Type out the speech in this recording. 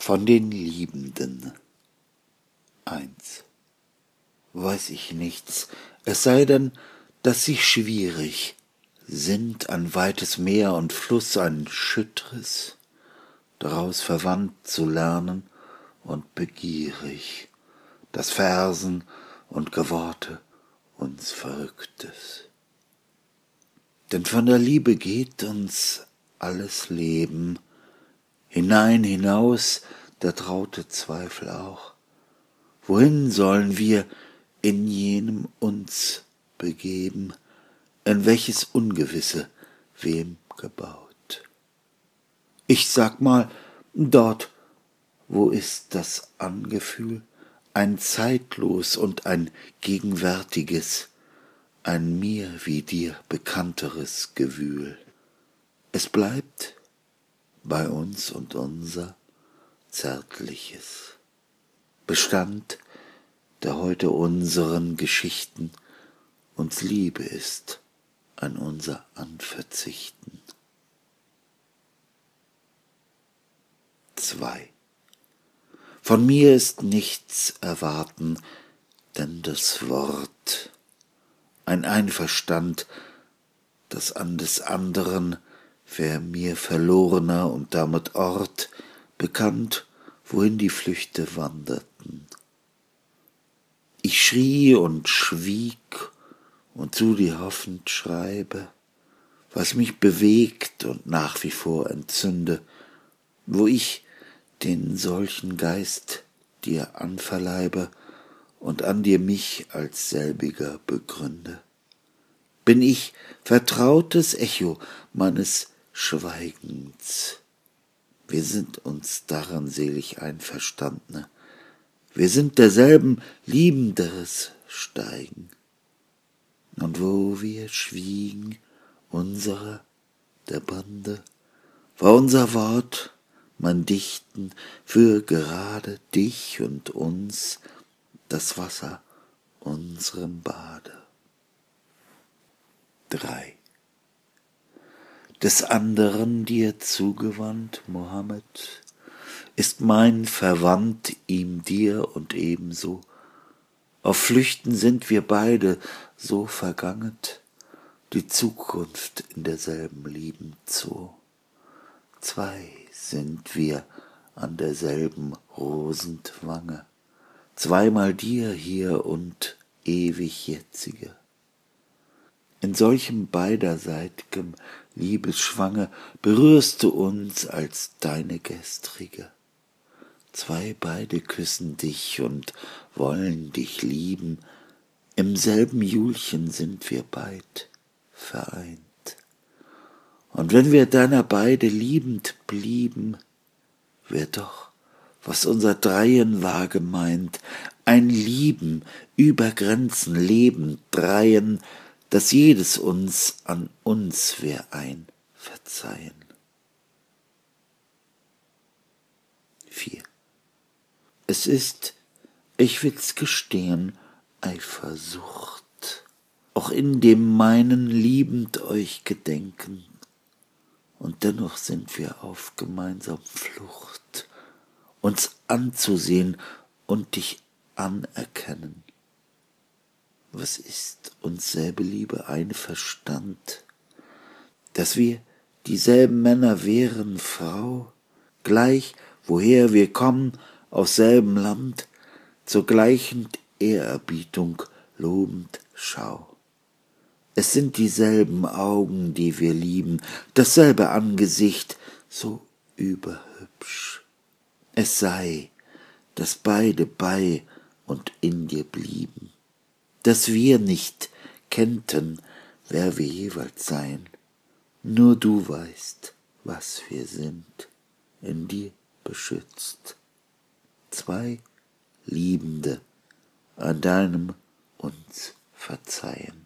Von den Liebenden. 1. Weiß ich nichts, es sei denn, dass sie schwierig sind an weites Meer und Fluss ein schüttres, daraus verwandt zu lernen und begierig, das Versen und Geworte uns Verrücktes. Denn von der Liebe geht uns alles Leben, hinein, hinaus, der traute Zweifel auch. Wohin sollen wir in jenem uns begeben, in welches Ungewisse wem gebaut? Ich sag mal, dort, wo ist das Angefühl, ein zeitlos und ein gegenwärtiges, ein mir wie dir bekannteres Gewühl. Es bleibt bei uns und unser Zärtliches, Bestand, der heute unseren Geschichten uns Liebe ist, an unser Anverzichten. 2. Von mir ist nichts erwarten, denn das Wort, ein Einverstand, das an des anderen wär mir verlorener und damit Ort, bekannt, wohin die Flüchte wanderten. Ich schrie und schwieg und zu dir hoffend schreibe, was mich bewegt und nach wie vor entzünde, wo ich den solchen Geist dir anverleibe und an dir mich als selbiger begründe. Bin ich vertrautes Echo meines Schweigens. Wir sind uns daran selig einverstandne. Wir sind derselben Liebenderes Steigen. Und wo wir schwiegen, unserer, der Bande, war unser Wort, mein Dichten, für gerade dich und uns, das Wasser unserem Bade. 3. Des anderen dir zugewandt, Mohammed, ist mein Verwandt ihm dir und ebenso. Auf Flüchten sind wir beide so verganget, die Zukunft in derselben lieben Zoo. 2 sind wir an derselben rosend Wange, zweimal dir hier und ewig jetzige. In solchem beiderseitigem Liebesschwange berührst du uns als deine gestrige. 2 beide küssen dich und wollen dich lieben, im selben Julchen sind wir beid vereint. Und wenn wir deiner beide liebend blieben, wär doch, was unser Dreien war gemeint, ein Lieben über Grenzen lebend Dreien, dass jedes uns an uns wär ein Verzeihen. 4. Es ist, ich will's gestehen, Eifersucht, auch in dem meinen liebend euch gedenken, und dennoch sind wir auf gemeinsam Flucht, uns anzusehen und dich anerkennen. Was ist uns selbe Liebe ein Verstand, dass wir dieselben Männer wären, Frau, gleich woher wir kommen, aus selben Land, zur gleichen Ehrerbietung lobend schau. Es sind dieselben Augen, die wir lieben, dasselbe Angesicht, so überhübsch. Es sei, dass beide bei und in dir blieben, dass wir nicht kennten, wer wir jeweils seien. Nur du weißt, was wir sind, in dir beschützt. 2 Liebende an deinem uns verzeihen.